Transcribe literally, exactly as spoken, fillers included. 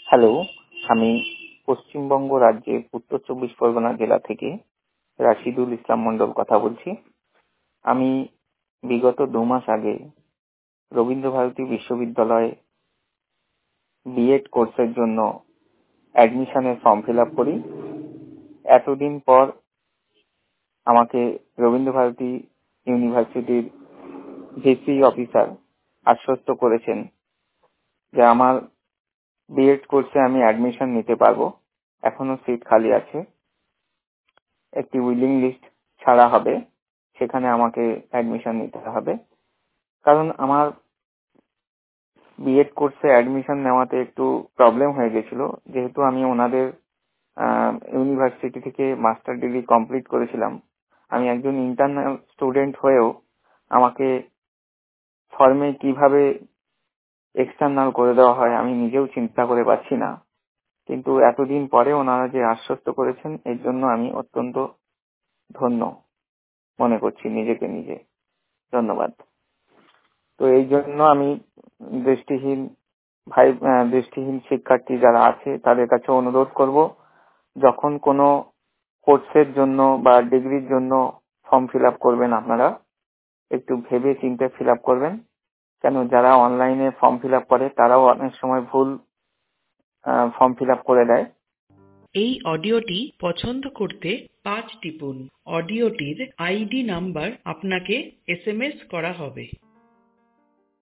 Hello, আমি পশ্চিমবঙ্গ রাজ্যের উত্তর চব্বিশ পরগনা জেলা থেকে রাশিদুল ইসলাম মন্ডল কথা বলছি। আমি বিগত দু মাস আগে রবীন্দ্রভারতী বিশ্ববিদ্যালয়ে বিএড কোর্সের জন্য অ্যাডমিশনের ফর্ম ফিল আপ করি। এতদিন পর আমাকে রবীন্দ্রভারতী ইউনিভার্সিটির ভিসি অফিসার আশ্বস্ত করেছেন যে আমার বিএড কোর্সে আমি অ্যাডমিশন নিতে পারবো। এখনো সিট খালি আছে, একটি উইলিং লিস্ট ছাড়া হবে, সেখানে আমাকে অ্যাডমিশন নিতে হবে। কারণ আমার বিএড কোর্সে অ্যাডমিশন নেওয়াতে একটু প্রবলেম হয়ে গেছিল, যেহেতু আমি ওনাদের ইউনিভার্সিটি থেকে মাস্টার ডিগ্রি কমপ্লিট করেছিলাম। আমি একজন ইন্টারনাল স্টুডেন্ট হয়েও আমাকে ফর্মে কিভাবে এক্সটার্নাল করে দেওয়া হয় আমি নিজেও চিন্তা করে পাচ্ছি না। কিন্তু এতদিন পরে ওনারা যে আশ্বস্ত করেছেন, এর জন্য আমি অত্যন্ত ধন্য মনে করছি নিজেকে নিজে। ধন্যবাদ। তো এই জন্য আমি দৃষ্টিহীন ভাই দৃষ্টিহীন শিক্ষার্থী যারা আছে তাদের কাছে অনুরোধ করব, যখন কোনো কোর্সের জন্য বা ডিগ্রির জন্য ফর্ম ফিল আপ করবেন আপনারা একটু ভেবে চিন্তে ফিল আপ করবেন। কেন, যারা অনলাইনে ফর্ম ফিল আপ করে তারাও অনেক সময় ভুল ফর্ম ফিল আপ করে দেয়। এই অডিওটি পছন্দ করতে পাঁচ টিপুন। অডিওটির আইডি নাম্বার আপনাকে এসএমএস করা হবে।